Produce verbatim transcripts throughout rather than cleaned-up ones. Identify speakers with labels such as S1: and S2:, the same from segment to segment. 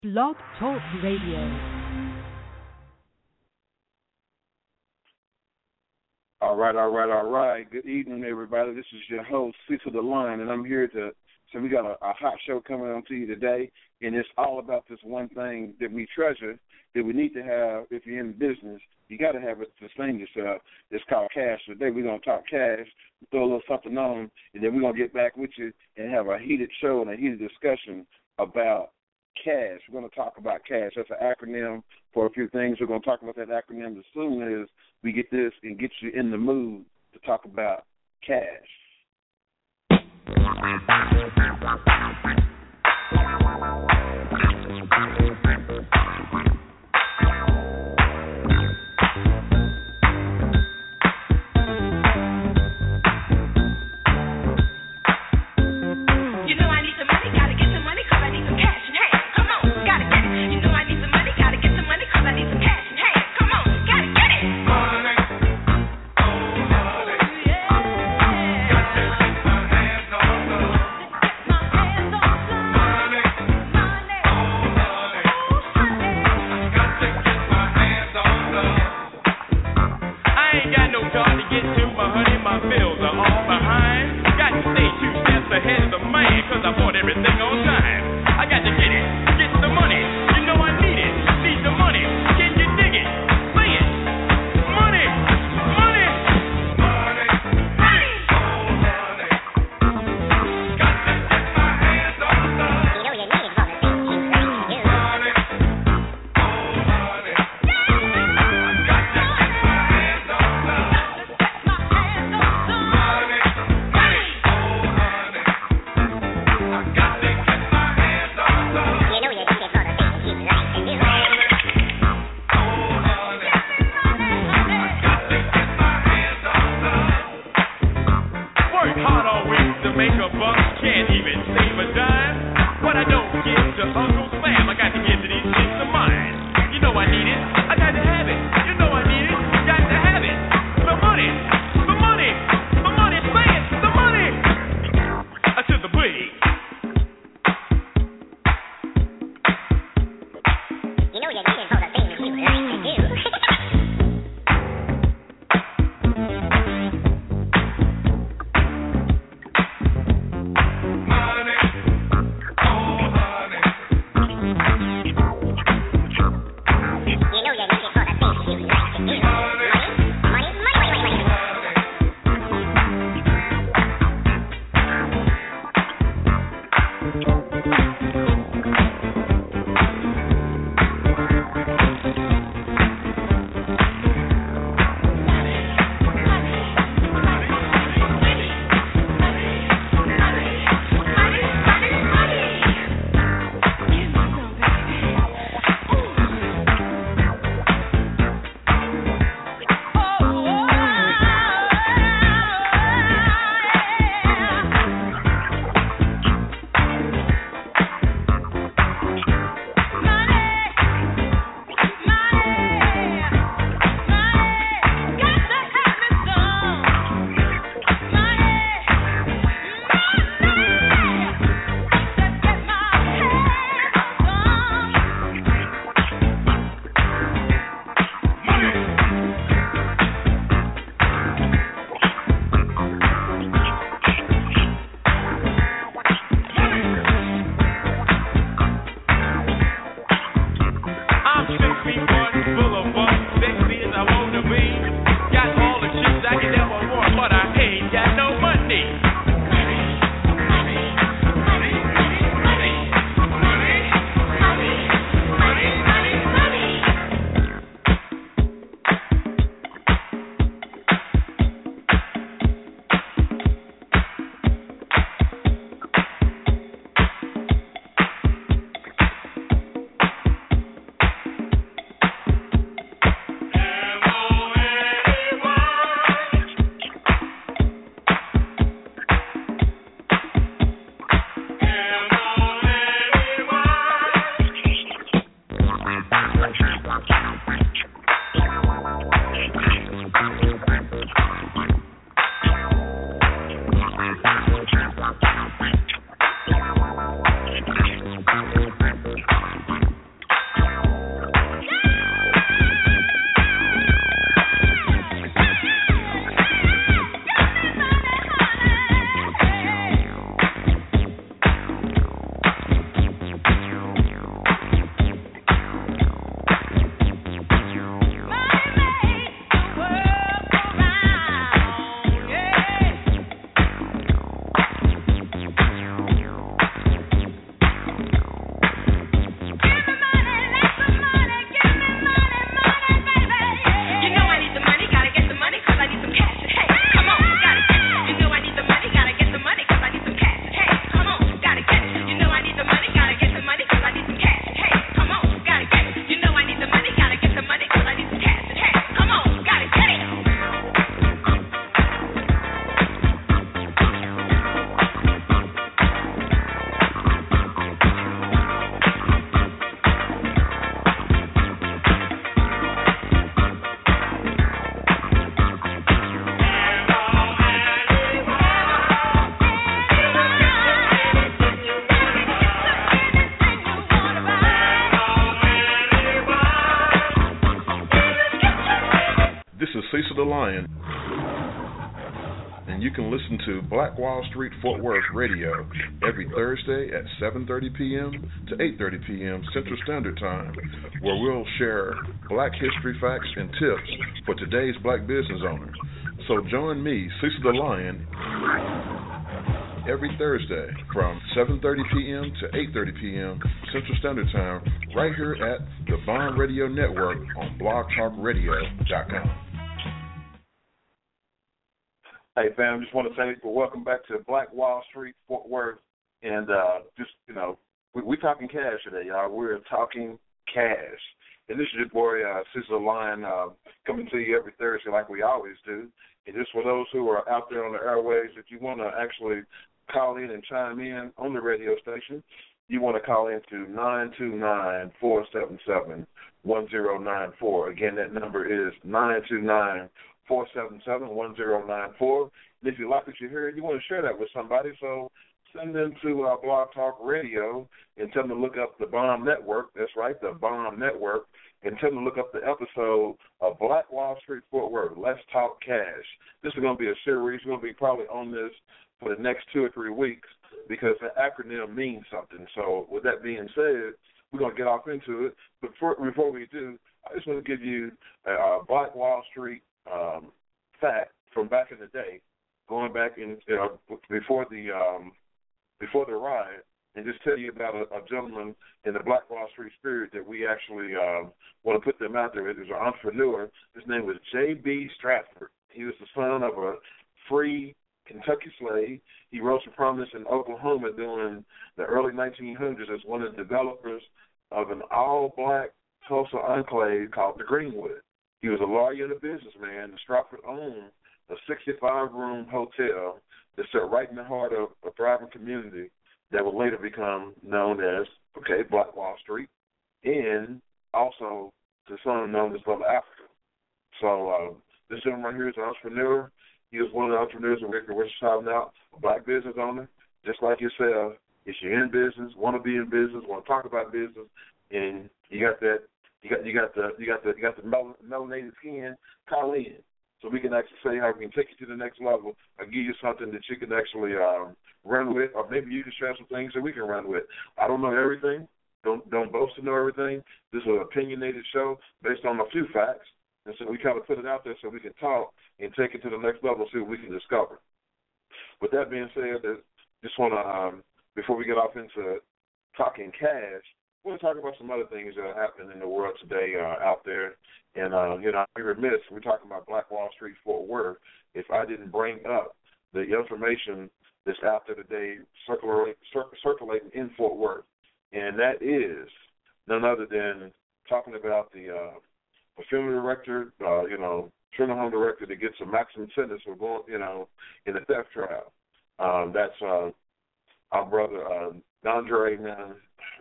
S1: Blog Talk Radio.
S2: All right, all right, all right. Good evening, everybody. This is your host, Cecil the Lion, and I'm here to, so we got a, a hot show coming on to you today, and it's all about this one thing that we treasure, that we need to have if you're in business. You got to have it to sustain yourself. It's called cash. Today we're going to talk cash, throw a little something on, and then we're going to get back with you and have a heated show and a heated discussion about cash. We're going to talk about cash. That's an acronym for a few things. We're going to talk about that acronym as soon as we get this and get you in the mood to talk about cash.
S3: You know Cecil the Lion, and you can listen to Black Wall Street Fort Worth Radio every Thursday at seven thirty p.m. to eight thirty p.m. Central Standard Time, where we'll share black history facts and tips for today's black business owner. So join me, Cecil the Lion, every Thursday from seven thirty p.m. to eight thirty p.m. Central Standard Time, right here at the Bond Radio Network on blog talk radio dot com.
S2: Hey, fam, just want to say welcome back to Black Wall Street, Fort Worth. And uh, just, you know, we, we're talking cash today, y'all. We're talking cash. And this is your boy, uh, Cecil Lion, uh, coming to you every Thursday like we always do. And just for those who are out there on the airwaves, if you want to actually call in and chime in on the radio station, you want to call in to nine two nine, four seven seven, one zero nine four. Again, that number is nine two nine, four seven seven, one zero nine four. And if you like what you hear, you want to share that with somebody, so send them to uh, Blog Talk Radio and tell them to look up the Bomb Network. That's right, the Bomb Network. And tell them to look up the episode of Black Wall Street Fort Worth, Let's Talk Cash. This is going to be a series. We're going to be probably on this for the next two or three weeks because the acronym means something. So with that being said, we're going to get off into it. But for, before we do, I just want to give you a, a Black Wall Street um, fact from back in the day, going back in uh, before the um, before the riot, and just tell you about a, a gentleman in the Black Wall Street spirit that we actually um, want to put them out there. He was an entrepreneur. His name was J B Stratford. He was the son of a free Kentucky slave. He rose to prominence in Oklahoma during the early nineteen hundreds as one of the developers of an all-black Tulsa enclave called the Greenwood. He was a lawyer and a businessman. Stratford owned a sixty-five room hotel that sat right in the heart of a thriving community that would later become known as, okay, Black Wall Street, and also the son known as Little Africa. So uh, this gentleman right here is an entrepreneur. He was one of the entrepreneurs in Wicked, we're shouting out, a black business owner, just like yourself. If you're in business, want to be in business, want to talk about business, and you got that, you got you got the you got the you got the mel- melanated skin, call in. So we can actually say how we can take you to the next level or give you something that you can actually um, run with, or maybe you can share some things that we can run with. I don't know everything. Don't don't boast to know everything. This is an opinionated show based on a few facts, and so we kind of put it out there so we can talk and take it to the next level and see what we can discover. With that being said, I just want to, um, before we get off into talking cash, I want to talk about some other things that are happening in the world today uh, out there. And, uh, you know, I'd be remiss, we're talking about Black Wall Street, Fort Worth, if I didn't bring up the information that's out there today circulating, circulating in Fort Worth. And that is none other than talking about the uh, a film director, uh, you know, criminal home director that gets a maximum sentence for going, you know, in a theft trial. Um, that's uh, our brother, uh, Dondre, uh,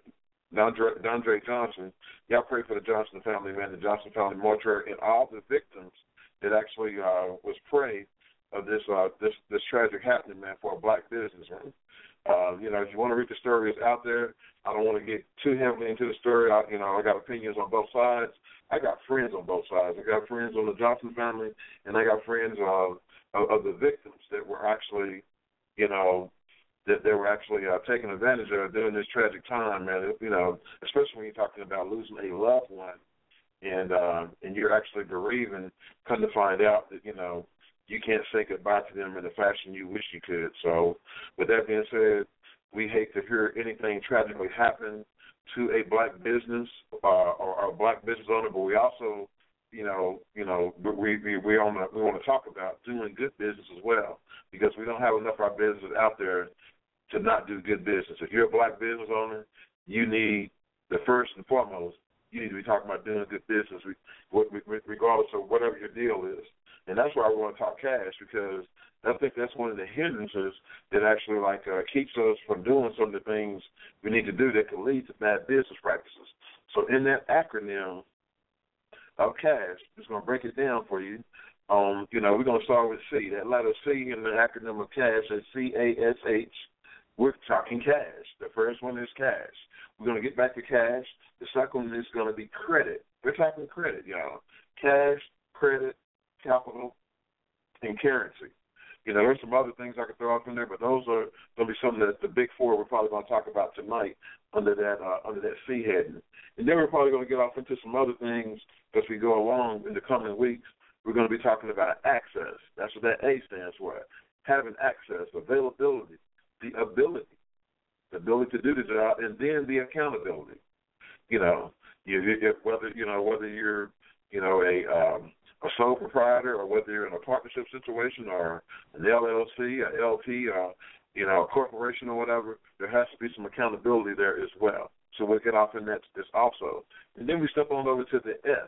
S2: Dondre, Dondre Johnson. Y'all pray for the Johnson family, man, the Johnson family mortuary, and all the victims that actually uh, was prey of this uh, this this tragic happening, man, for a black business, man. Uh, you know, if you want to read the story, it's out there. I don't want to get too heavily into the story. I, you know, I got opinions on both sides. I got friends on both sides. I got friends on the Johnson family, and I got friends uh, of, of the victims that were actually, you know, that they were actually uh, taken advantage of during this tragic time, man. You know, especially when you're talking about losing a loved one, and uh, and you're actually bereaving, come to find out that, you know, you can't say goodbye to them in the fashion you wish you could. So with that being said, we hate to hear anything tragically happen to a black business uh, or, or a black business owner, but we also, you know, you know, we we we, on the, we want to talk about doing good business as well, because we don't have enough of our business out there to not do good business. If you're a black business owner, you need, the first and foremost, you need to be talking about doing good business, regardless of whatever your deal is. And that's why we want to talk cash, because I think that's one of the hindrances that actually like uh, keeps us from doing some of the things we need to do that can lead to bad business practices. So in that acronym of cash, just going to break it down for you. Um, you know, we're going to start with C. That letter C in the acronym of cash is C A S H. We're talking cash. The first one is cash. We're going to get back to cash. The second one is going to be credit. We're talking credit, y'all. Cash, credit, capital, and currency. You know, there's some other things I could throw out in there, but those are going to be some of the, the big four we're probably going to talk about tonight under that uh, under that C heading. And then we're probably going to get off into some other things as we go along in the coming weeks. We're going to be talking about access. That's what that A stands for. Having access, availability, the ability, the ability to do the job, and then the accountability. You know, you, if whether you know whether you're you know a um, a sole proprietor or whether you're in a partnership situation or an L L C, a L P, or you know a corporation or whatever, there has to be some accountability there as well. So we'll get off in that this also, and then we step on over to the S.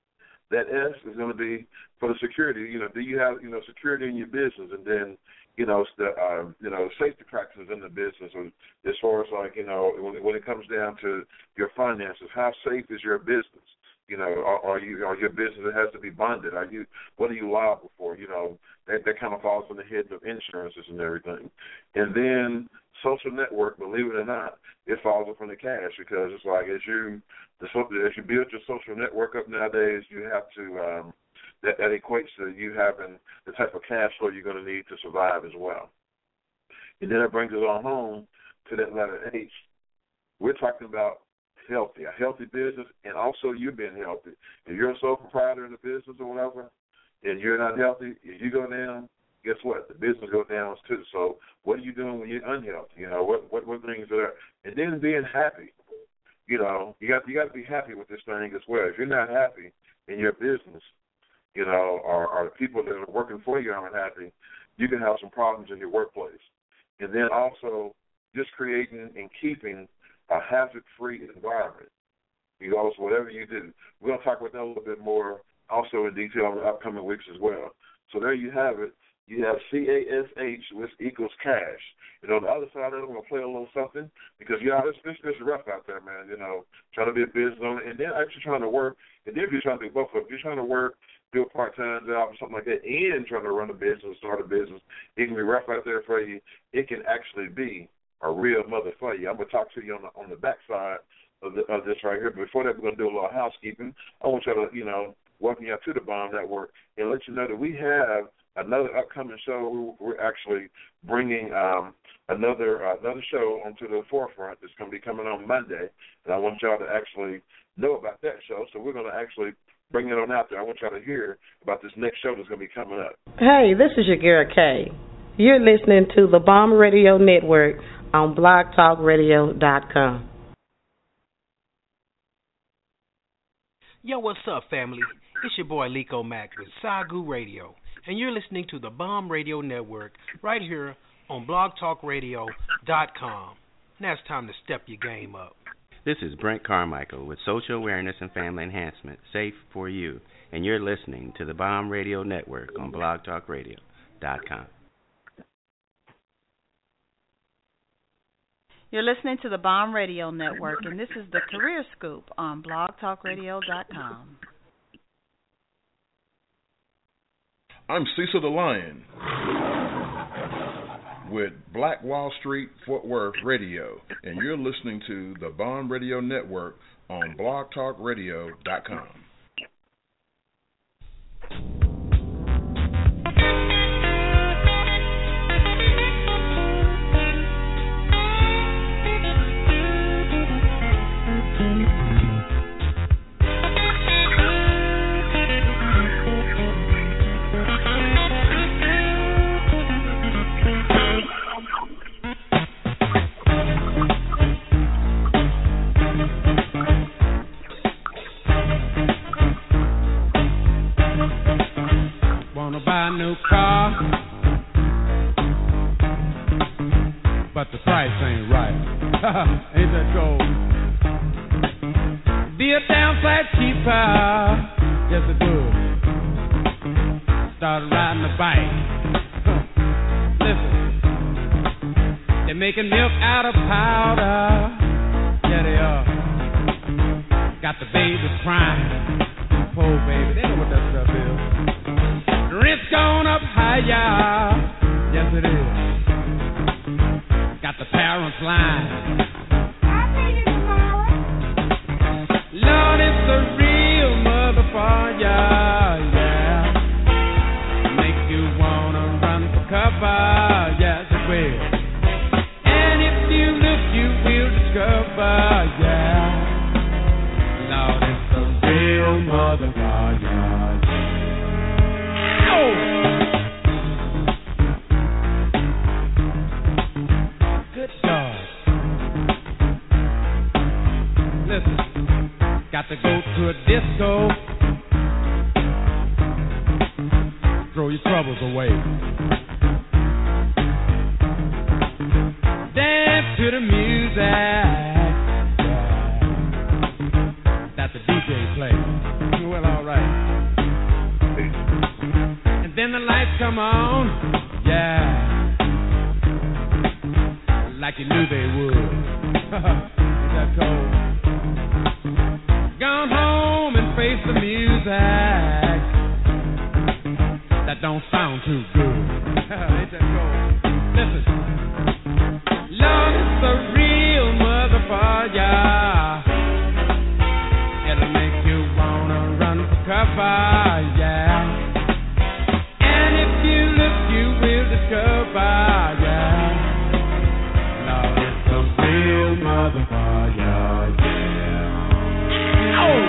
S2: That S is going to be for the security. You know, do you have you know security in your business, and then you know the uh, you know safety practices in the business, or as far as like you know when, when it comes down to your finances, how safe is your business? You know, are, are you are your business that has to be bonded? Are you what are you liable for? You know, that that kind of falls on the head of insurances and everything. And then social network, believe it or not, it falls up from the cash because it's like as you the as you build your social network up nowadays, you have to um, that that equates to you having the type of cash flow you're going to need to survive as well. And then it brings us on home to that letter H. We're talking about healthy, a healthy business, and also you being healthy. If you're a sole proprietor in the business or whatever, and you're not healthy, if you go down, guess what? The business goes down too. So what are you doing when you're unhealthy? You know, what what, what things are there? And then being happy. You know, you got you got to be happy with this thing as well. If you're not happy in your business, you know, or, or the people that are working for you aren't happy, you can have some problems in your workplace. And then also just creating and keeping a hazard-free environment. You know, so whatever you do, we're going to talk about that a little bit more also in detail in the upcoming weeks as well. So there you have it. You have C A S H, which equals cash. And on the other side of it, I'm going to play a little something because, you know, it's, it's, it's rough out there, man, you know, trying to be a business owner and then actually trying to work. And then if you're trying to do both of them, if you're trying to work, do a part-time job or something like that, and trying to run a business, start a business, it can be rough out there for you. It can actually be a real mother for you. I'm going to talk to you on the on the backside of, the, of this right here. But before that, we're going to do a little housekeeping. I want you to, you know, welcome you to the Bomb Network and let you know that we have another upcoming show. We're actually bringing um, another uh, another show onto the forefront that's going to be coming on Monday, and I want y'all to actually know about that show. So we're going to actually bring it on out there. I want y'all to hear about this next show that's going to be coming up.
S4: Hey, this is Yagera K. You're listening to the Bomb Radio Network on blog talk radio dot com.
S5: Yo, what's up, family? It's your boy Liko Mack with Sagu Radio, and you're listening to the Bomb Radio Network right here on blog talk radio dot com. Now it's time to step your game up.
S6: This is Brent Carmichael with Social Awareness and Family Enhancement, Safe for You, and you're listening to the Bomb Radio Network on blog talk radio dot com.
S7: You're listening to the Bomb Radio Network, and this is the Career Scoop on blog talk radio dot com.
S3: I'm Cecil the Lion with Black Wall Street Fort Worth Radio, and you're listening to the Bomb Radio Network on blog talk radio dot com.
S8: Buy a new car, but the price ain't right. Ain't that cold? Be a damn flat cheaper, yes it would. Started riding the bike. Listen, they're making milk out of powder. Yeah they are. Got the babies crying. Poor baby, they know what that stuff is. Rent's gone up higher, yes it is. Got the parents lying. I'll pay you tomorrow. Lord, it's a real motherfucker, yeah. real motherfucker. Oh! Good God. Listen, got to go to a disco. Throw your troubles away. Dance to the music that the D J plays. Well, all right. And then the lights come on, yeah, like you knew they would. Is that cold? Gone home and face the music that don't sound too good. Ain't that cold? Listen. Love is a real motherfucker. It'll make you wanna run for cover, yeah. And if you look, you will discover, yeah. Love is a real motherfucker, yeah. Oh!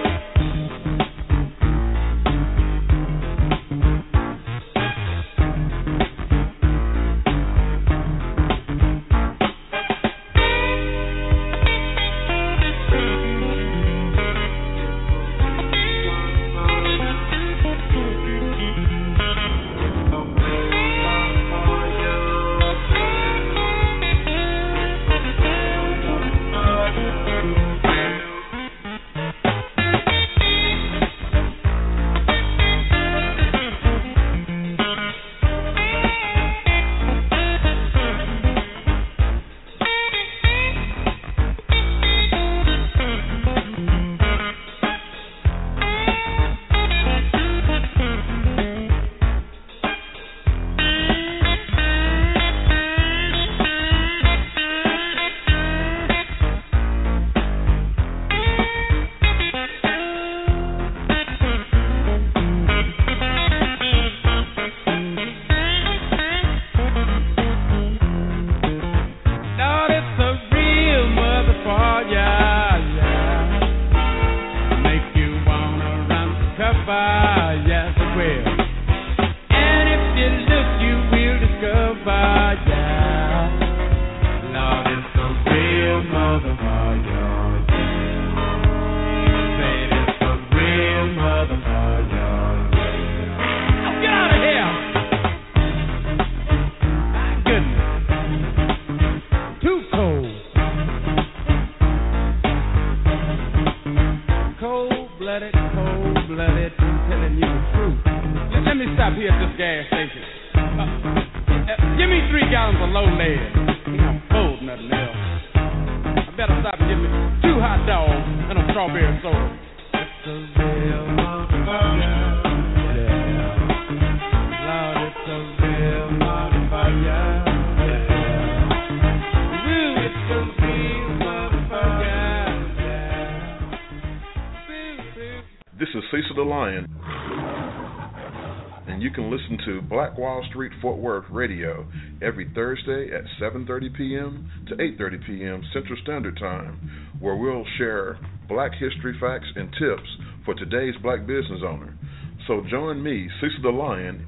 S3: Black Wall Street Fort Worth Radio every Thursday at seven thirty p.m. to eight thirty p.m. Central Standard Time, where we'll share black history facts and tips for today's black business owner. So join me, Cecil the Lion,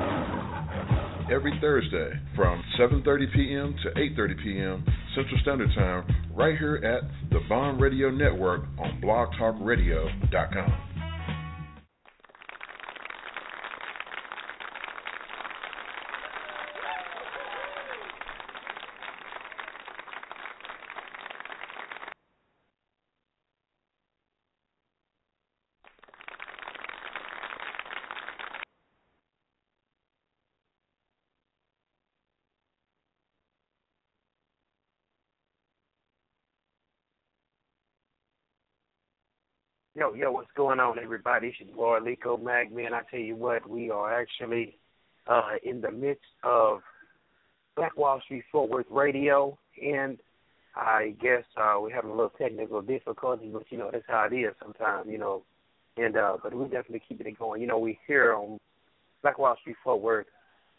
S3: every Thursday from seven thirty p.m. to eight thirty p.m. Central Standard Time right here at the Bomb Radio Network on blog talk radio dot com.
S9: Yo, yo, what's going on, everybody? It's your boy, Lico Mag, man. I tell you what, we are actually uh, in the midst of Black Wall Street Fort Worth Radio, and I guess uh, we're having a little technical difficulty, but, you know, that's how it is sometimes, you know. And uh, but we're definitely keeping it going. You know, we here on Black Wall Street Fort Worth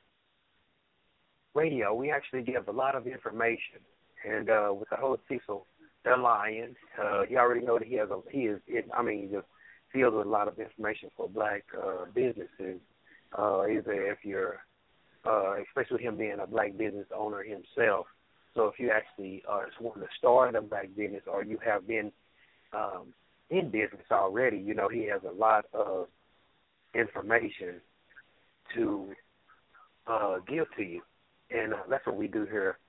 S9: Radio, we actually give a lot of information, and uh, with the host Cecil the Lion, uh, you already know that he has a he is it, I mean just filled with a lot of information for black uh, businesses. Uh, either if you're, uh, especially with him being a black business owner himself. So if you actually are wanting to start a black business, or you have been um, in business already, you know, he has a lot of information to uh, give to you, and uh, that's what we do here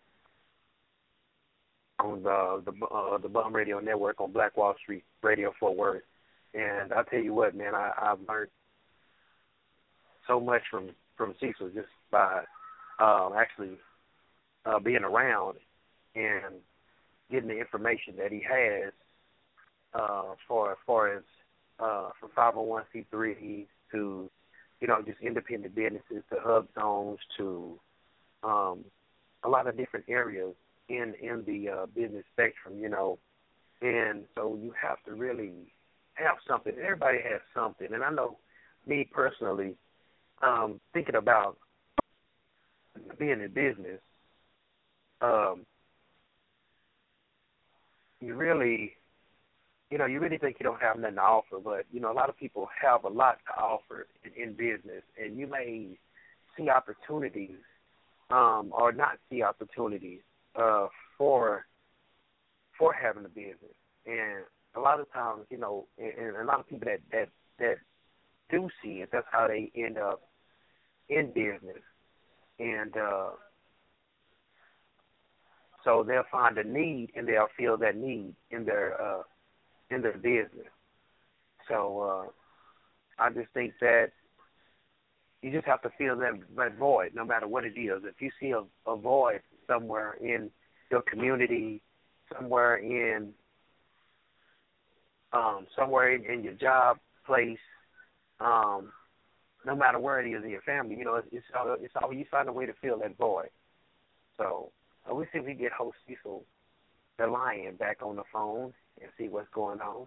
S9: on the the, uh, the Bum Radio Network on Black Wall Street Radio Fort Worth. And I tell you what, man, I, I've learned so much from from Cecil just by um, actually uh, being around and getting the information that he has uh, for as far as uh, from five oh one c three to, you know, just independent businesses to hub zones to um, a lot of different areas in in the uh, business spectrum, you know. And so you have to really have something. Everybody has something. And I know me personally, um, thinking about being in business, um, you really, you know, you really think you don't have nothing to offer, but, you know, a lot of people have a lot to offer in, in business, and you may see opportunities um, or not see opportunities uh, for for having a business. And a lot of times, you know, and, and a lot of people that, that, that do see it, that's how they end up in business. And uh, so they'll find a need, and they'll feel that need in their uh, in their business. So uh, I just think that you just have to fill that, that void, no matter what it is. If you see a, a void somewhere in your community, somewhere in um, somewhere in, in your job place, um, no matter where it is in your family, you know, it's it's all, it's all you find a way to fill that void. So uh, we see if we get host Cecil the Lion back on the phone and see what's going on.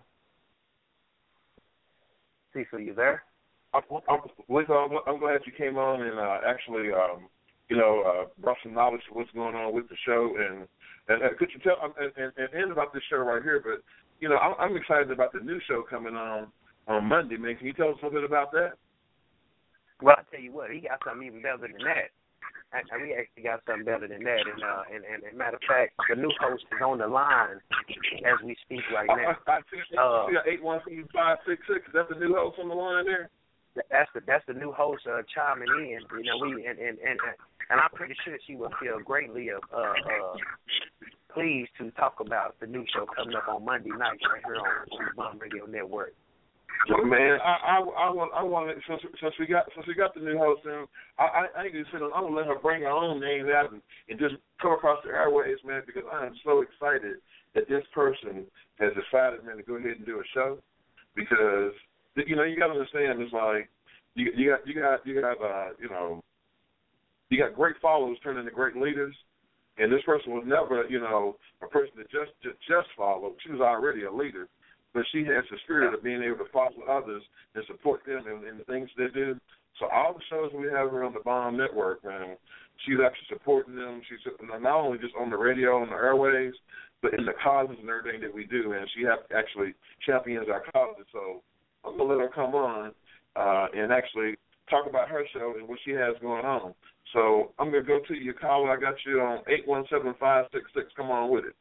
S9: Cecil, you there?
S2: I'm, I'm, I'm glad you came on and uh, actually, um, you know, uh, brought some knowledge to what's going on with the show. And, and, and could you tell, and, and, and and about this show right here, but, you know, I'm, I'm excited about the new show coming on on Monday, man. Can you tell us a little bit about that?
S9: Well, I'll tell you what, he got something even better than that. And we actually got something better than that. And, uh, and, and, and matter of fact, the new host is on the line as we speak right now.
S2: I, I, I see uh, eight one two five six six. Is that the new host on the line there?
S9: That's the that's the new host uh, chiming in. You know, we and and, and and I'm pretty sure she will feel greatly uh, uh, pleased to talk about the new show coming up on Monday night right here on, on the Bum Radio Network.
S2: Well, man, I, I, I want, I want, since, since we got, since we got the new host, and I, I, I ain't gonna sit. I'm gonna let her bring her own name out and, and just come across the airways, man, because I am so excited that this person has decided, man, to go ahead and do a show. Because you know, you got to understand, it's like you, you got, you got, you got, uh, you know, you got great followers turning into great leaders, and this person was never, you know, a person that just, just, just followed. She was already a leader. But she has the spirit of being able to follow others and support them in, in the things they do. So all the shows we have here on the Bum Network, man, she's actually supporting them. She's not only just on the radio and the airwaves, but in the causes and everything that we do. And she have, actually champions our causes. So I'm going to let her come on uh, and actually talk about her show and what she has going on. So I'm going to go to your caller. I got you on eight one seven five six six. Come on with it.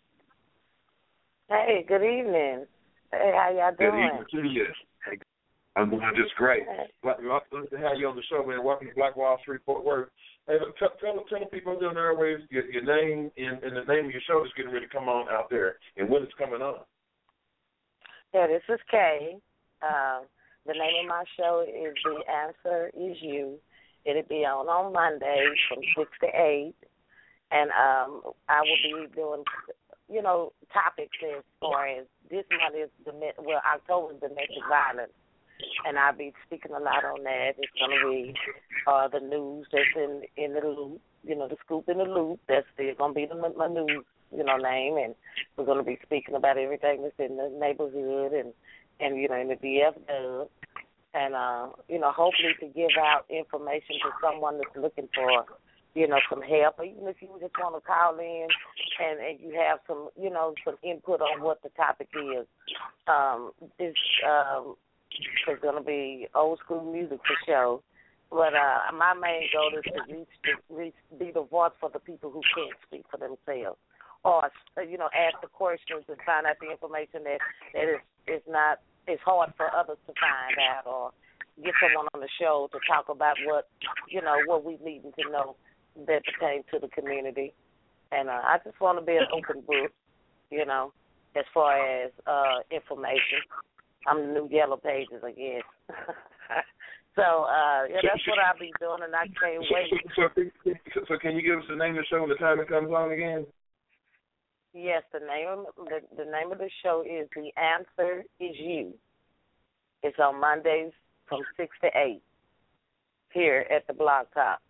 S4: Hey, good evening. Hey, how y'all doing?
S2: Good evening to you. Hey, I'm doing just great. Glad to have you on the show, man. Welcome to Black Wall Street, Fort Worth. Hey, tell, tell, tell the people down there where your, your name and, and the name of your show is getting ready to come on out there and when it's coming on.
S4: Yeah, this is Kay. Uh, the name of my show is The Answer Is You. It'll be on on Monday from six to eight. And um, I will be doing, you know, topics as far as this month is, the well, October is domestic violence, and I'll be speaking a lot on that. It's going to be uh, the news that's in, in the loop, you know, the scoop in the loop. That's still going to be the, my news, you know, name, and we're going to be speaking about everything that's in the neighborhood and, and you know, in the D F W, and, uh, you know, hopefully to give out information to someone that's looking for you know, some help, or even if you just want to call in and, and you have some, you know, some input on what the topic is. Um, it's um, there's going to be old school music for sure, but uh, my main goal is to reach, to reach, be the voice for the people who can't speak for themselves, or you know, ask the questions and find out the information that that is is not it's hard for others to find out, or get someone on the show to talk about what you know what we need to know that pertains to the community. And uh, I just want to be an open book, you know, as far as uh, information. I'm the new Yellow Pages, I guess. so uh, yeah, that's what I'll be doing, and I can't wait.
S2: So, so, so can you give us the name of the show and the time it comes on again?
S4: Yes, the name of the, the name of the show is The Answer Is You. It's on Mondays from six to eight here at the Blog Talk.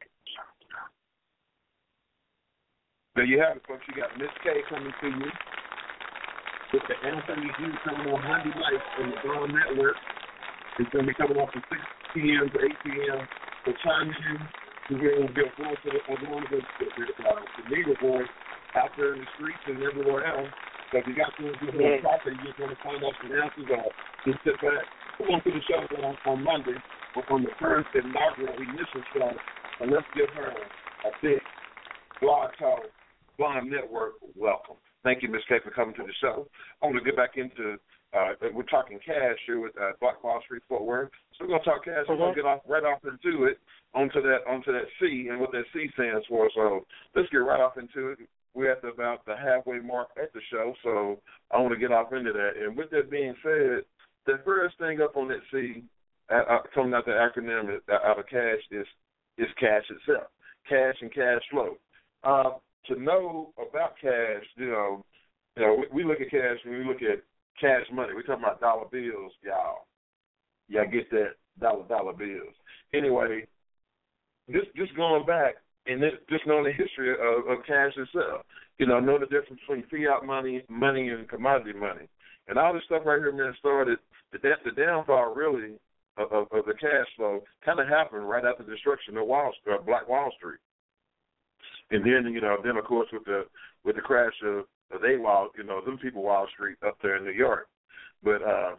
S2: There you have it, folks. You got Miss K coming to you with The Answer Is You coming on Monday night on the Blog Network. It's going to be coming on from six p.m. to eight p.m. So chime in. We're going to be a voice of the, of the, the, uh, the leader voice out there in the streets and everywhere else. So if you got things you're going to talk to, you're going to find out some answers, or just sit back. We're going to the show on, on Monday on the first inaugural initial show, and let's give her a big Blog Talk Blog Network welcome. Thank you, Miz K, for coming to the show. I want to get back into, uh, we're talking cash here with uh, Black Wall Street Fort Worth. So we're going to talk cash. Mm-hmm. We're going to get off right off into it, onto that onto that C and what that C stands for. So let's get right off into it. We're at the, about the halfway mark at the show, so I want to get off into that. And with that being said, the first thing up on that C, uh, coming out the acronym out of cash, is is cash itself, cash and cash flow. Uh, to know about cash, you know, you know, we, we look at cash when we look at cash money. We're talking about dollar bills, y'all. Y'all get that dollar dollar bills. Anyway, just just going back and this, just knowing the history of, of cash itself, you know, know the difference between fiat money, money, and commodity money, and all this stuff right here, man, started the the downfall really of, of, of the cash flow kind of happened right after the destruction of Wall Street, uh, Black Wall Street. And then, you know, then of course with the with the crash of, of they Wall, you know, them people Wall Street up there in New York. But uh,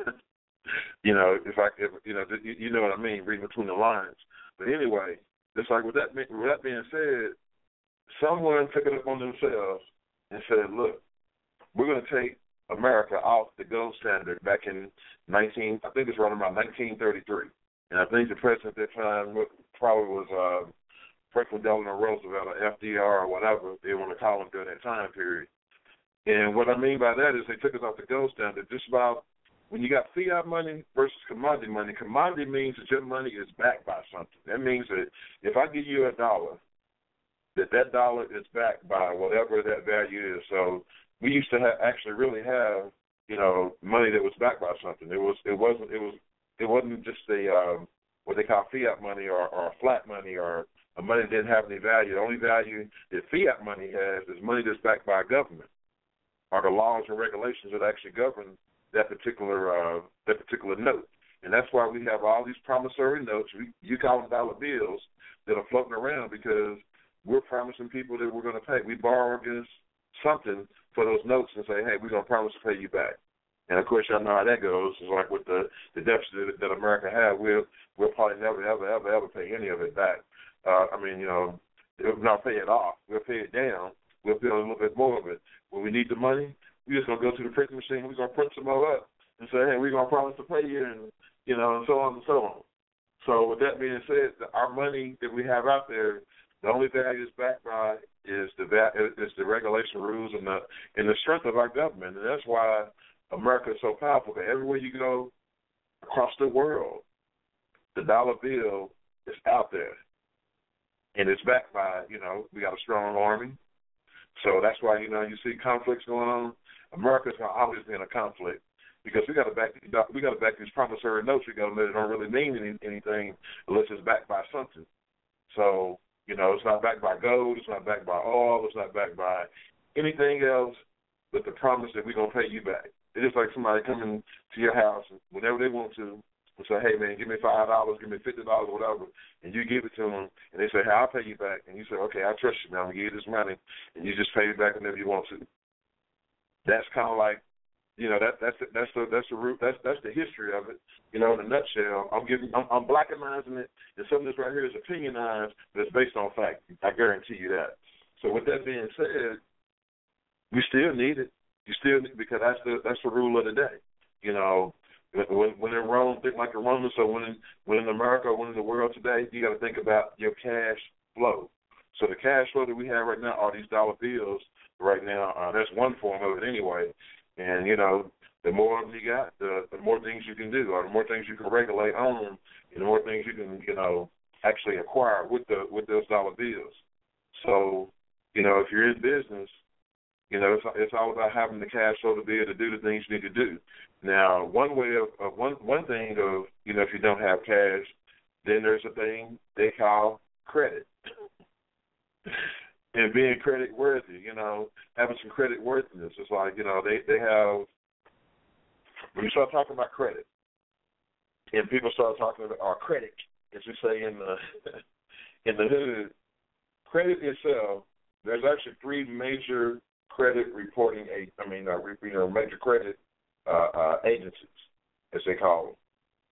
S2: you know, if I, if, you know, you, you know what I mean, reading between the lines. But anyway, it's like with that with that being said, someone took it upon themselves and said, look, we're going to take America off the gold standard back in nineteen, I think it's around about nineteen thirty-three, and I think the president at that time probably was. Uh, Franklin Delano Roosevelt or F D R or whatever they want to call him during that time period. And what I mean by that is they took us off the gold standard. Just about when you got fiat money versus commodity money, commodity means that your money is backed by something. That means that if I give you a dollar, that that dollar is backed by whatever that value is. So we used to have, actually really have, you know, money that was backed by something. It was it wasn't it was it wasn't just a um, what they call fiat money or, or flat money or a money that didn't have any value. The only value that fiat money has is money that's backed by a government or the laws and regulations that actually govern that particular uh, that particular note. And that's why we have all these promissory notes. We, you call them dollar bills that are floating around because we're promising people that we're going to pay. We borrow against something for those notes and say, hey, we're going to promise to pay you back. And, of course, y'all know how that goes. It's like with the, the deficit that America has, we'll, we'll probably never, ever, ever, ever pay any of it back. Uh, I mean, you know, we'll not pay it off. We'll pay it down. We'll pay a little bit more of it. When we need the money, we're just going to go to the printing machine. We're going to print some more up and say, hey, we're going to promise to pay you, and, you know, and so on and so on. So with that being said, our money that we have out there, the only value it's backed by is the is the regulation rules and the and the strength of our government. And that's why America is so powerful. Because everywhere you go across the world, the dollar bill is out there. And it's backed by, you know, we got a strong army. So that's why, you know, you see conflicts going on. America's going to always be in a conflict because we got to back we got to back these promissory notes we got to that don't really mean any, anything unless it's backed by something. So, you know, it's not backed by gold, it's not backed by oil, it's not backed by anything else but the promise that we're going to pay you back. It's just like somebody coming to your house whenever they want to,
S3: and say, hey, man, give me five dollars, give me fifty dollars, whatever, and you give it to them, and they say, hey, I'll pay you back. And you say, okay, I trust you, man. I'm going to give you this money, and you just pay me back whenever you want to. That's kind of like, you know, that that's the, that's the that's the root that's that's the history of it. You know, in a nutshell, I'm giving I'm, I'm blackenizing it, and some of this right here is opinionized, but it's based on fact. I guarantee you that. So with that being said, we still need it. You still need, because that's the that's the rule of the day. You know, when when in Rome, think like a Roman. So when in, when in America, when in the world today, you got to think about your cash flow. So the cash flow that we have right now are these dollar bills. Right now, uh, that's one form of it anyway. And, you know, the more you got, the, the more things you can do, or the more things you can regulate on, and the more things you can, you know, actually acquire with the with those dollar bills. So, you know, if you're in business, you know, it's, it's all about having the cash flow to be able to do the things you need to do. Now, one way of, of one one thing of, you know, if you don't have cash, then there's a thing they call credit. And being credit worthy, you know, having some credit worthiness. It's like, you know, they, they have, when you start talking about credit, and people start talking about our credit, as we say in the in the hood, credit itself, there's actually three major credit reporting, I mean, uh, you know, major credit uh, uh, agencies, as they call them.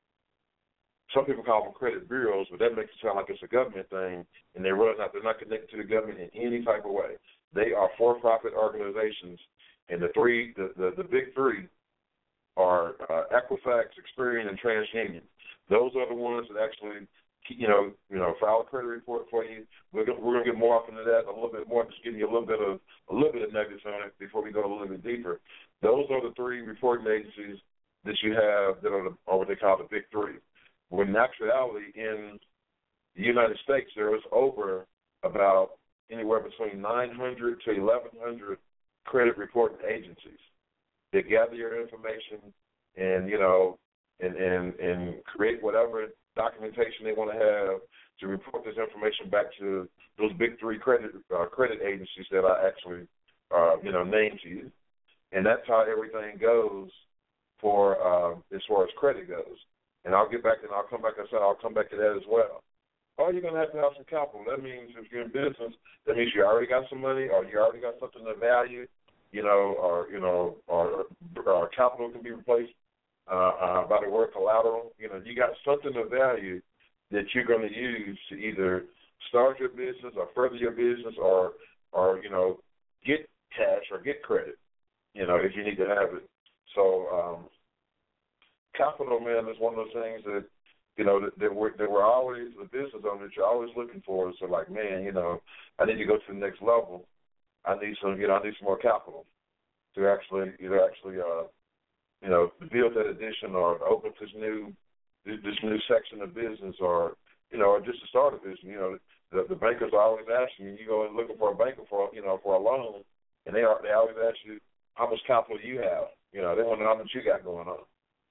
S3: Some people call them credit bureaus, but that makes it sound like it's a government thing, and they're really not. They're not connected to the government in any type of way. They are for-profit organizations, and the three, the, the, the big three, are uh, Equifax, Experian, and TransUnion. Those are the ones that actually, you know, you know, file a credit report for you. We're gonna, we're gonna get more off into that, a little bit more, just giving you a little bit of a little bit of nuggets on it before we go a little bit deeper. Those are the three reporting agencies that you have that are, the, are what they call the big three. When in actuality, in the United States, there is over about anywhere between nine hundred to eleven hundred credit reporting agencies that gather your information and, you know, and, and, and create whatever documentation they want to have to report this information back to those big three credit uh, credit agencies that I actually, uh, you know, named to you. And that's how everything goes for uh, as far as credit goes. And I'll get back and I'll come back. I said I'll come back to that as well. Oh, you're gonna have to have some capital. That means if you're in business, that means you already got some money, or you already got something of value, you know, or you know, or, or capital can be replaced uh, uh, by the word collateral. You know, you got something of value that you're going to use to either start your business or further your business, or or you know, get cash or get credit. You know, if you need to have it. So. Um, Capital, man, is one of those things that, you know, that, that, we're, that we're always, the business owner that you're always looking for. So, like, man, you know, I need to go to the next level. I need some, you know, I need some more capital to actually, you know, actually, uh, you know, build that addition or open this new, this, this new section of business, or, you know, or just to start a business. You know, the, the bankers are always asking you, you go and looking for a banker for, you know, for a loan, and they are, they always ask you how much capital you have. You know, they want to know how much you got going on.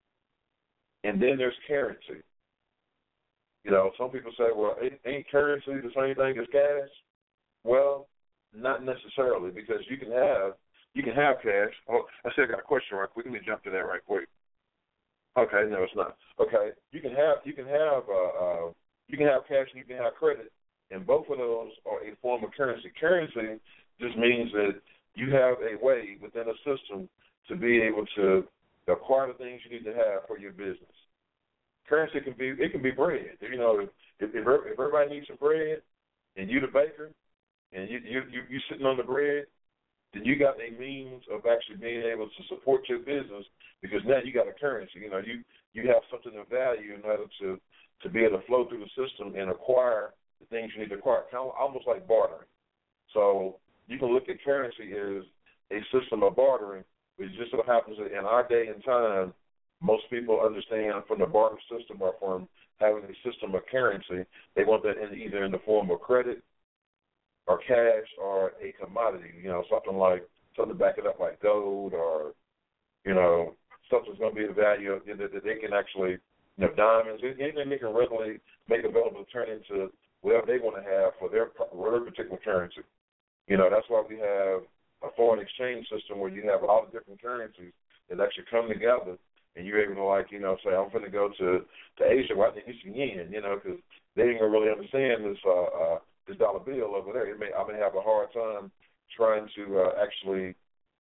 S3: And then there's currency. You know, some people say, well, ain't currency the same thing as cash? Well, not necessarily, because you can have you can have cash. Oh, I said I got a question right quick. Let me jump to that right quick. Okay, no, it's not. Okay, you can have you can have uh, uh, you can have cash and you can have credit, and both of those are a form of currency. Currency just means that you have a way within a system to be able to acquire the things you need to have for your business. Currency can be it can be bread. You know, if, if, if everybody needs some bread, and you the baker, and you you you you sitting on the bread, then you got a means of actually being able to support your business, because now you got a currency. You know, you you have something of value in order to to be able to flow through the system and acquire the things you need to acquire, kind of almost like bartering. So you can look at currency as a system of bartering. It just so happens that in our day and time, most people understand from the barter system or from having a system of currency, they want that in either in the form of credit or cash or a commodity, you know, something like, something to back it up like gold, or, you know, something's going to be the value of, that, that they can actually, you know, diamonds, anything they can readily make available to turn into whatever they want to have for their, for their particular currency. You know, that's why we have a foreign exchange system where you have all the different currencies that actually come together, and you're able to, like, you know, say, I'm going to go to, to Asia, well, I think it's yen, you know, because they ain't going to really understand this uh, uh, this dollar bill over there. It may, I may have a hard time trying to uh, actually,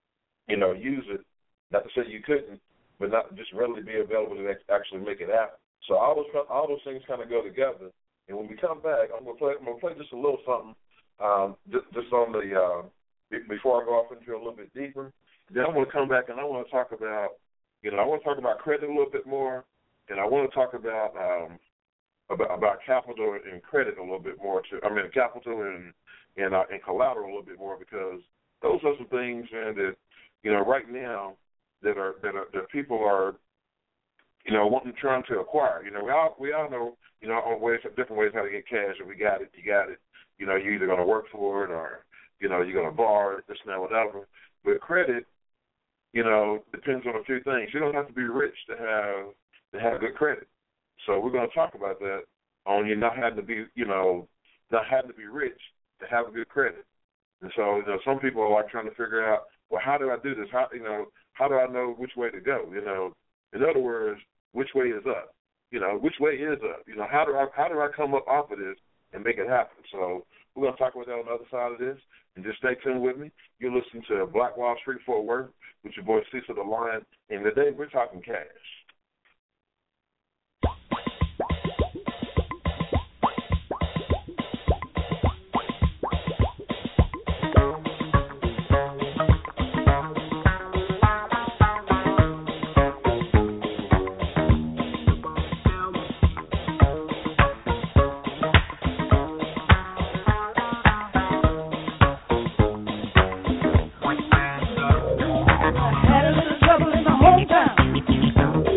S3: you know, use it. Not to say you couldn't, but not just readily be available to actually make it happen. So all those all those things kind of go together. And when we come back, I'm gonna play I'm gonna play just a little something, um, just, just on the uh, before I go off into a little bit deeper. Then I'm gonna come back and I want to talk about, you know, I want to talk about credit a little bit more, and I want to talk about um, about, about capital and credit a little bit more too. I mean, capital and and, uh, and collateral a little bit more, because those are some things, man, that, you know, right now that are that are that people are, you know, wanting trying to acquire. You know, we all we all know, you know, on ways different ways how to get cash. If we got it, you got it. You know, you're either going to work for it or, you know, you're going to borrow it, this and that, whatever. But credit, you know, depends on a few things. You don't have to be rich to have to have good credit. So we're going to talk about that on you not having to be, you know, not having to be rich to have a good credit. And so, you know, some people are like trying to figure out, well, how do I do this? How, you know, how do I know which way to go? You know, in other words, which way is up? You know, which way is up? You know, how do I how do I come up off of this and make it happen? So we're going to talk about that on the other side of this, and just stay tuned with me. You're listening to Black Wall Street Fort Worth with your boy Cecil the Lion, and today we're talking cash.
S10: Had a little trouble in my hometown.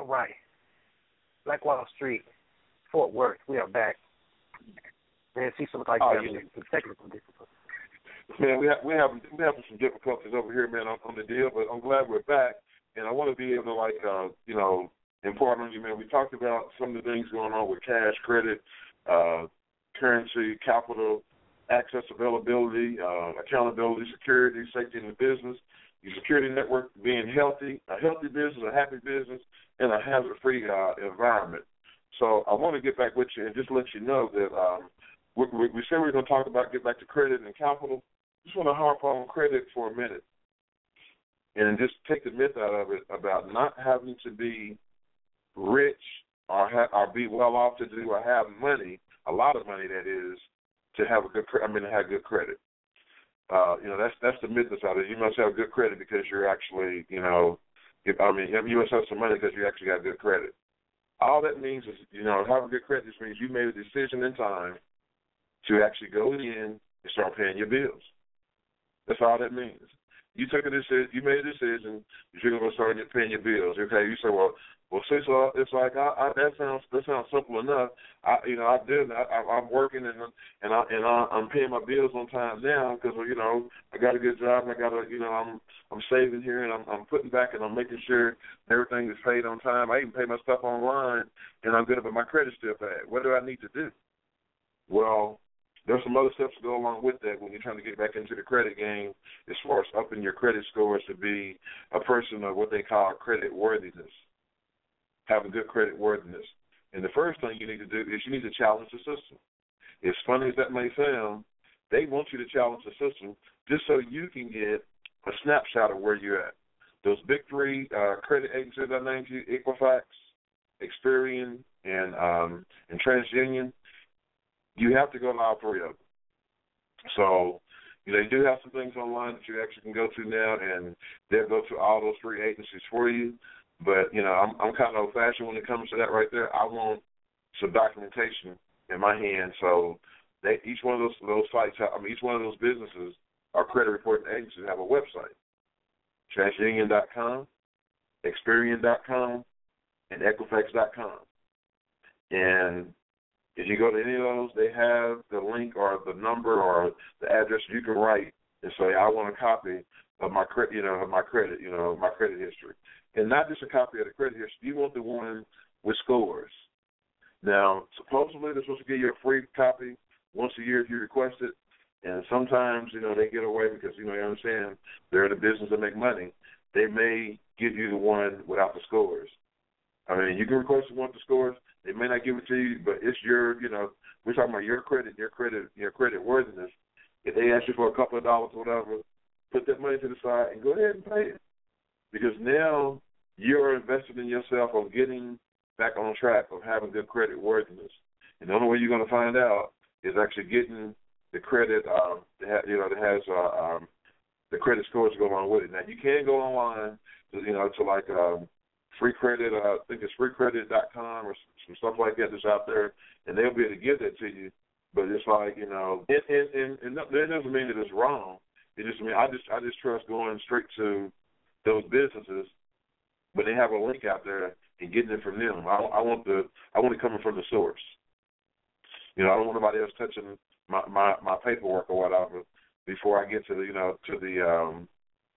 S9: All right. Black Wall Street, Fort Worth. We are back. Man, it seems like
S2: oh,
S9: having
S2: yeah.
S9: some technical difficulties.
S3: Man, we have we have we have some difficulties over here, man, on, on the deal, but I'm glad we're back, and I want to be able to like uh, you know, impart on you, man. We talked about some of the things going on with cash, credit, uh, currency, capital, access, availability, uh, accountability, security, safety in the business, your security network being healthy, a healthy business, a happy business, and a hazard-free uh, environment. So I want to get back with you and just let you know that um, we, we, we said we were going to talk about get back to credit and capital. Just want to harp on credit for a minute and just take the myth out of it about not having to be rich or, ha- or be well off to do or have money, a lot of money that is, to have a good, I mean, to have good credit. Uh, you know, that's that's the myth that's out there. You must have good credit because you're actually, you know, if, I mean, you must have some money because you actually got good credit. All that means is, you know, having good credit just means you made a decision in time to actually go in and start paying your bills. That's all that means. You took a decision, you made a decision that you're going to start paying your bills. Okay, you say, well, well, since uh, it's like I, I, that sounds that sounds simple enough. I, you know, I did. I, I, I'm working and and I and I, I'm paying my bills on time now because you know I got a good job and I got a you know I'm I'm saving here and I'm I'm putting back and I'm making sure everything is paid on time. I even pay my stuff online and I'm good, but my credit's still bad. What do I need to do? Well, there's some other steps to go along with that when you're trying to get back into the credit game as far as upping your credit scores to be a person of what they call credit worthiness. Having good credit worthiness. And the first thing you need to do is you need to challenge the system. As funny as that may sound, they want you to challenge the system just so you can get a snapshot of where you're at. Those big three uh, credit agencies I named you, Equifax, Experian, and um, and TransUnion, you have to go to all three of them. So you know, they do have some things online that you actually can go to now, and they'll go to all those three agencies for you. But, you know, I'm I'm kind of old-fashioned when it comes to that right there. I want some documentation in my hand. So they, each one of those those sites, I mean, each one of those businesses or credit reporting agencies have a website, TransUnion dot com, Experian dot com, and Equifax dot com. And if you go to any of those, they have the link or the number or the address you can write and say, I want a copy of my credit, you know, of my credit, you know, my credit history. And not just a copy of the credit history. You want the one with scores. Now, supposedly they're supposed to give you a free copy once a year if you request it. And sometimes, you know, they get away because, you know, you understand they're in the business to make money. They may give you the one without the scores. I mean, you can request the one with the scores. They may not give it to you, but it's your, you know, we're talking about your credit, your credit, your credit worthiness. If they ask you for a couple of dollars or whatever, put that money to the side and go ahead and pay it. Because now you're invested in yourself on getting back on track of having good credit worthiness. And the only way you're going to find out is actually getting the credit, uh, that, you know, that has uh, um, the credit scores to go along with it. Now, you can go online, to, you know, to like um, free credit, uh, I think it's free credit dot com or some stuff like that that's out there, and they'll be able to give that to you. But it's like, you know, and, and, and, and that doesn't mean that it's wrong. It just means I just I just trust going straight to those businesses, but they have a link out there and getting it from them. I, I want the I want it coming from the source. You know, I don't want nobody else touching my, my, my paperwork or whatever before I get to the you know to the um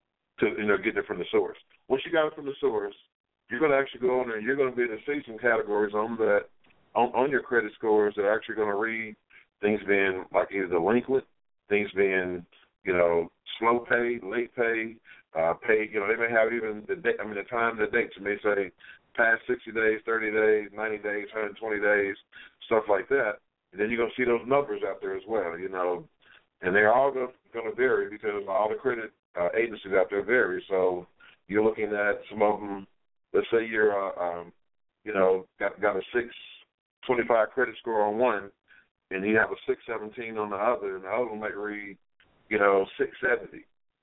S3: to you know getting it from the source. Once you got it from the source, you're going to actually go on there and you're going to be able to see some categories on that on, on your credit scores that are actually going to read things being like either delinquent, things being you know slow pay, late pay. Uh, paid, you know, they may have even the date, I mean, the time, the dates. It may say past sixty days, thirty days, ninety days, one hundred twenty days, stuff like that. And then you're going to see those numbers out there as well, you know. And they're all going to vary because all the credit uh, agencies out there vary. So you're looking at some of them, let's say you're, uh, um, you know, got, got a six twenty-five credit score on one, and you have a six seventeen on the other, and the other one might read, you know, six seventy.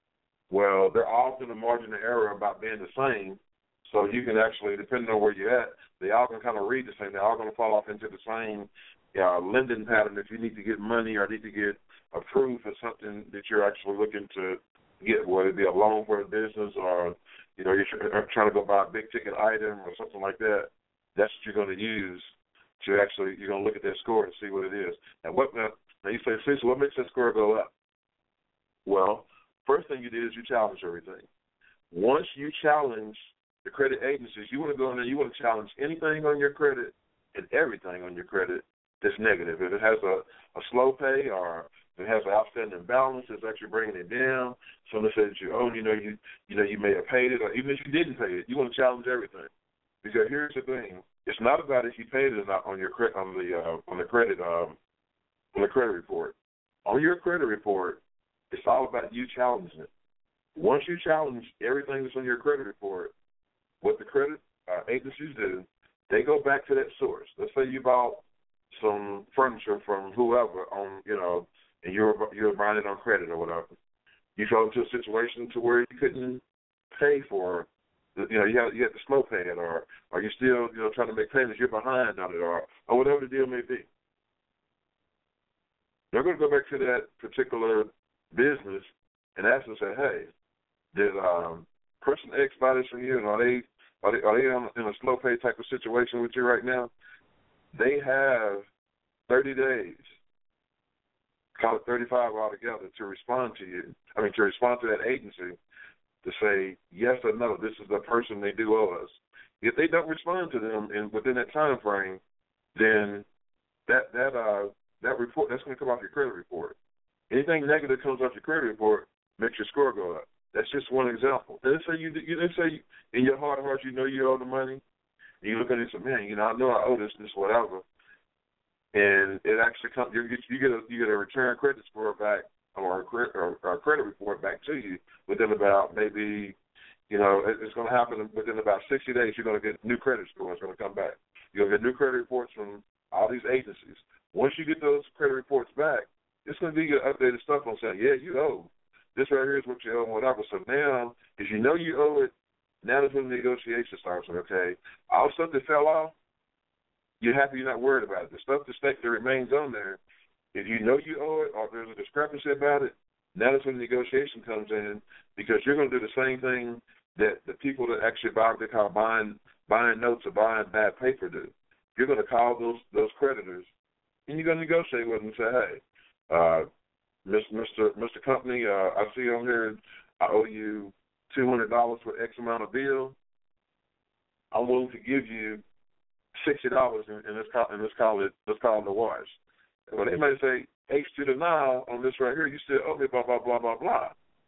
S3: Well, they're all in the margin of error about being the same, so you can actually, depending on where you're at, they all can kind of read the same. They're all going to fall off into the same uh, lending pattern if you need to get money or need to get approved for something that you're actually looking to get, whether it be a loan for a business or, you know, you're tr- trying to go buy a big-ticket item or something like that, that's what you're going to use to actually, you're going to look at that score and see what it is. And what, now, now you say, Cecil, what makes that score go up? Well, first thing you do is you challenge everything. Once you challenge the credit agencies, you want to go in there, you want to challenge anything on your credit and everything on your credit that's negative. If it has a, a slow pay or if it has an outstanding balance that's actually bringing it down, something that says you owe, you know, you you know, you may have paid it, or even if you didn't pay it, you want to challenge everything. Because here's the thing: it's not about if you paid it or not on your cre- on the uh, on the credit um, on the credit report. On your credit report, it's all about you challenging it. Once you challenge everything that's on your credit report, what the credit uh, agencies do, they go back to that source. Let's say you bought some furniture from whoever on, you know, and you're you're buying it on credit or whatever. You fell into a situation to where you couldn't pay for, you know, you had you had to slow pay it, or or you're still, you know, trying to make payments, you're behind on it, or or whatever the deal may be. They're going to go back to that particular business and ask them, say, hey, did um, person X buy this from you, and are they are they, are they in a slow pay type of situation with you right now? They have thirty days, call it thirty-five altogether, to respond to you. I mean, to respond to that agency to say yes or no, this is the person they do owe us. If they don't respond to them in within that time frame, then that that uh that report that's going to come off your credit report. Anything negative comes off your credit report makes your score go up. That's just one example. Let's say you, you let's say you, in your heart of hearts you know you owe the money. And you look at it and say, man, you know, I know I owe this, this, whatever. And it actually comes, you get you get a you get a return credit score back or a, or a credit report back to you within about maybe, you know, it's going to happen within about sixty days. You're going to get new credit scores going to come back. You're going to get new credit reports from all these agencies. Once you get those credit reports back, it's going to be your updated stuff on saying, yeah, you owe. This right here is what you owe and whatever. So now, if you know you owe it, now that's when the negotiation starts. Okay, all the stuff that fell off, you're happy you're not worried about it. The stuff that, that remains on there, if you know you owe it or there's a discrepancy about it, now that's when the negotiation comes in, because you're going to do the same thing that the people that actually buy what they call buying, buying notes or buying bad paper do. You're going to call those those creditors, and you're going to negotiate with them and say, hey, uh, Mister Mister Company, uh, I see on here I owe you two hundred dollars for X amount of bill. I'm willing to give you sixty dollars, and, and let's call and let's call it let's call it the wash. Well, they might say H to the nine on this right here. You still owe me blah blah blah blah blah.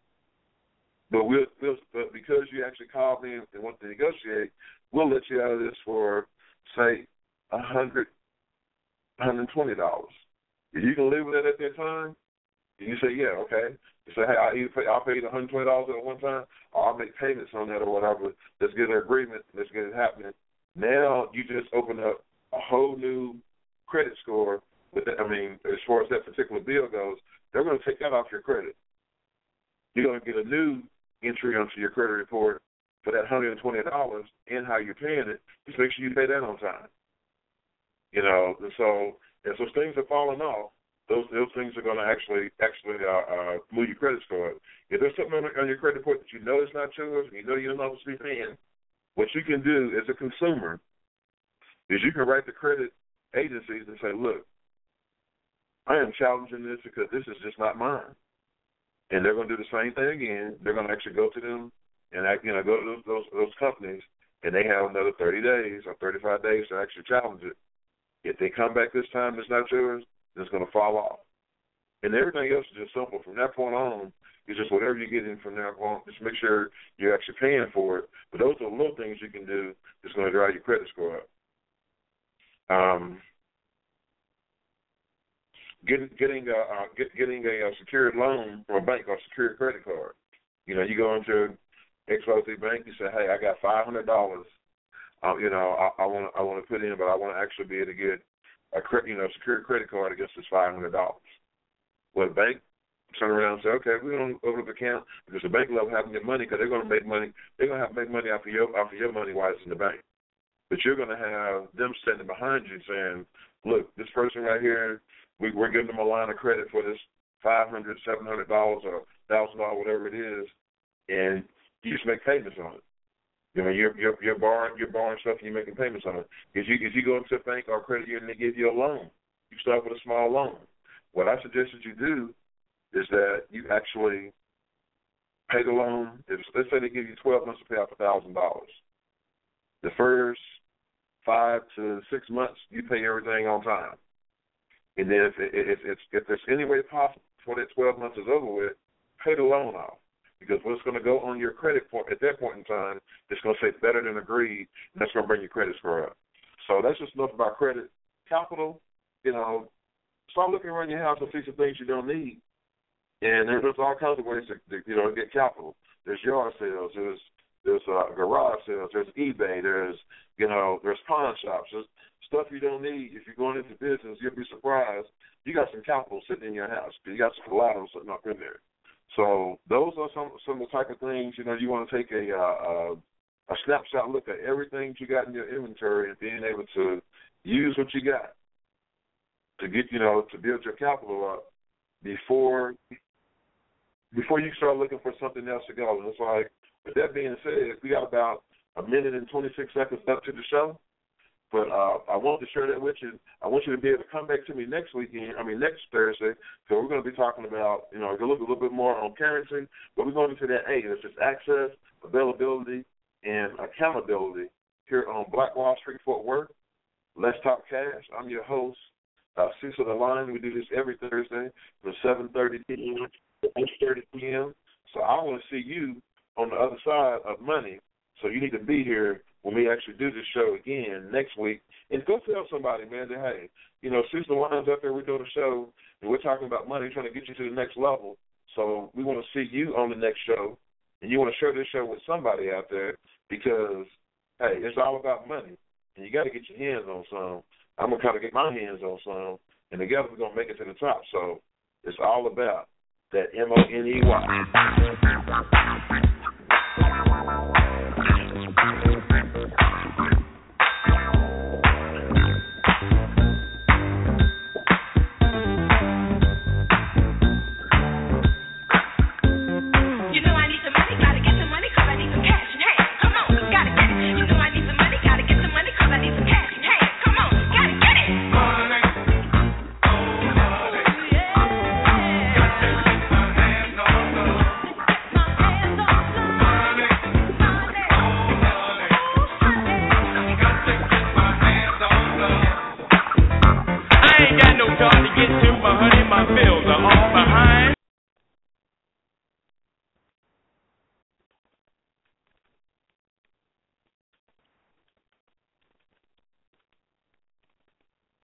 S3: But we'll, we'll but because you actually called me and want to negotiate, we'll let you out of this for say a hundred, one hundred twenty dollars. If you can live with that at that time, and you say yeah, okay. You say, hey, I'll, either pay, I'll pay you one hundred twenty dollars at one time, or I'll make payments on that or whatever. Let's get an agreement. Let's get it happening. Now you just open up a whole new credit score. With that, I mean, as far as that particular bill goes, they're going to take that off your credit. You're going to get a new entry onto your credit report for that one hundred twenty dollars and how you're paying it. Just make sure you pay that on time. You know, and so as those things are falling off, Those those things are going to actually actually uh, uh, move your credit score. If there's something on, on your credit report that you know is not yours, and you know you're not supposed to be paying, what you can do as a consumer is you can write the credit agencies and say, look, I am challenging this because this is just not mine. And they're going to do the same thing again. They're going to actually go to them and you know go to those, those those companies, and they have another thirty days or thirty-five days to actually challenge it. If they come back this time, it's not yours. It's going to fall off. And everything else is just simple. From that point on, it's just whatever you get in from there on, just make sure you're actually paying for it. But those are little things you can do that's going to drive your credit score up. Um, getting getting a, uh, get, getting a, a secured loan from a bank or a secured credit card. You know, you go into X Y Z Bank, you say, hey, I got five hundred dollars. Uh, you know, I want I want to put in, but I want to actually be able to get a cre- you know secured credit card against this five hundred dollars. Well, the bank turn around and say, okay, we're going to open up an account because the bank love having your money because they're going to make money. They're going to have to make money off of your off of your money while it's in the bank. But you're going to have them standing behind you saying, look, this person right here, we, we're giving them a line of credit for this five hundred dollars, seven hundred dollars, or
S2: thousand dollars, whatever it is, and you just make payments on it. You know, you're you're you're borrowing you're borrowing stuff and you're making payments on it. If you if you go into a bank or credit union and they give you a loan, you start with a small loan. What I suggest that you do is that you actually pay the loan. If, let's say they give you twelve months to pay off a thousand dollars. The first five to six months, you pay everything on time, and then if if if, if there's any way possible before that twelve months is over with, pay the loan off. Because what's going to go on your credit point at that point in time, it's going to say better than agreed, and that's going to bring your credit score up. So that's just enough about credit. Capital, you know, start looking around your house and see some things you don't need. And there's all kinds of ways to, to you know, get capital. There's yard sales, there's there's uh, garage sales, there's eBay, there's, you know, there's pawn shops, there's stuff you don't need. If you're going into business, you'll be surprised. You got some capital sitting in your house. You got some collateral sitting up in there. So those are some some of the type of things, you know, you want to take a, uh, a snapshot look at everything you got in your inventory and being able to use what you got to get, you know, to build your capital up before before you start looking for something else to go. And it's like, with that being said, we got about a minute and twenty-six seconds left to the show. But uh, I wanted to share that with you. I want you to be able to come back to me next weekend, I mean next Thursday, so we're going to be talking about, you know, a little, a little bit more on currency, but we're going into that A, it's just access, availability, and accountability here on Black Wall Street, Fort Worth. Let's Talk Cash. I'm your host, uh, Cecil the Lion. We do this every Thursday from seven thirty p.m. to eight thirty p.m. So I want to see you on the other side of money, so you need to be here when we actually do this show again next week. And go tell somebody, man, that, hey, you know, Cecil the Lion's out there, we're doing a show, and we're talking about money, trying to get you to the next level. So we want to see you on the next show, and you want to share this show with somebody out there because, hey, it's all about money, and you got to get your hands on some. I'm going to kind of get my hands on some, and together we're going to make it to the top. So it's all about that M O N E Y.
S10: Get to my honey, my bill.